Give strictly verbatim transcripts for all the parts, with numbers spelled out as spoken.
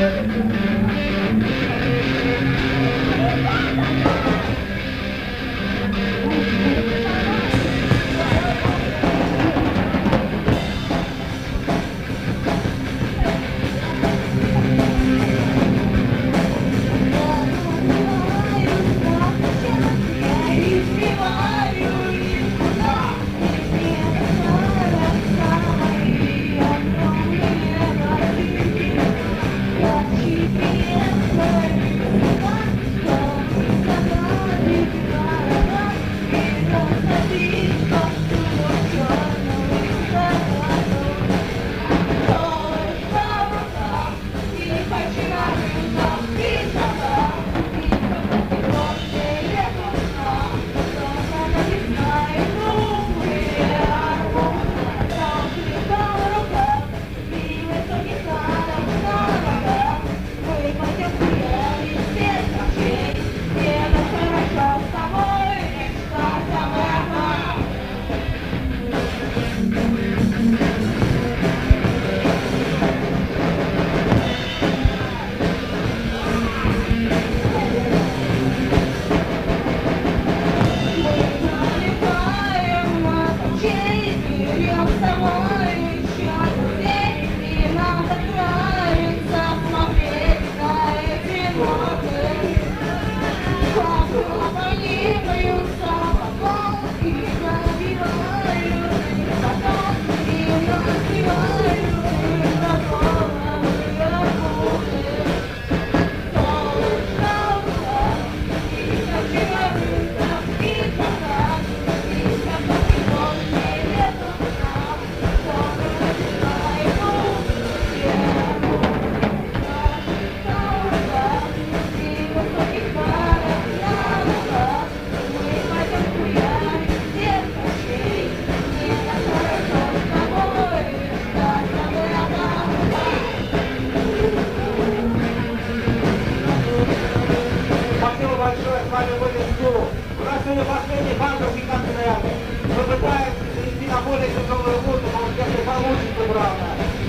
У нас сегодня последний банковский концерт. Мы пытаемся перейти на более тяжелую работу, но у всех не получится, правда.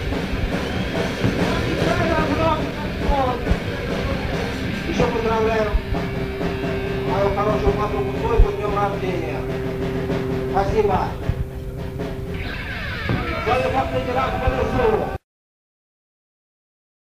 Еще поздравляю мою хорошую подругу Сойку с днем рождения. Спасибо. Сегодня последний раз в колесу.